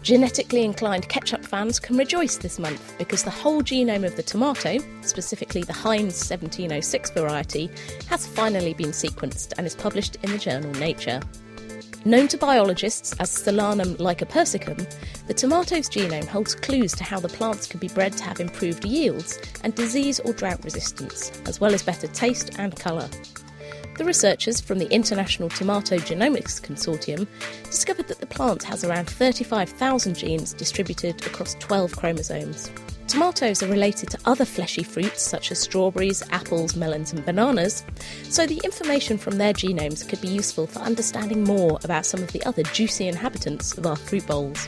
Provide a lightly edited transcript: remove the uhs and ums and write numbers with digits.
Genetically inclined ketchup fans can rejoice this month because the whole genome of the tomato, specifically the Heinz 1706 variety, has finally been sequenced and is published in the journal Nature. Known to biologists as Solanum lycopersicum, the tomato's genome holds clues to how the plants can be bred to have improved yields and disease or drought resistance, as well as better taste and colour. The researchers from the International Tomato Genomics Consortium discovered that the plant has around 35,000 genes distributed across 12 chromosomes. Tomatoes are related to other fleshy fruits such as strawberries, apples, melons and bananas, so the information from their genomes could be useful for understanding more about some of the other juicy inhabitants of our fruit bowls.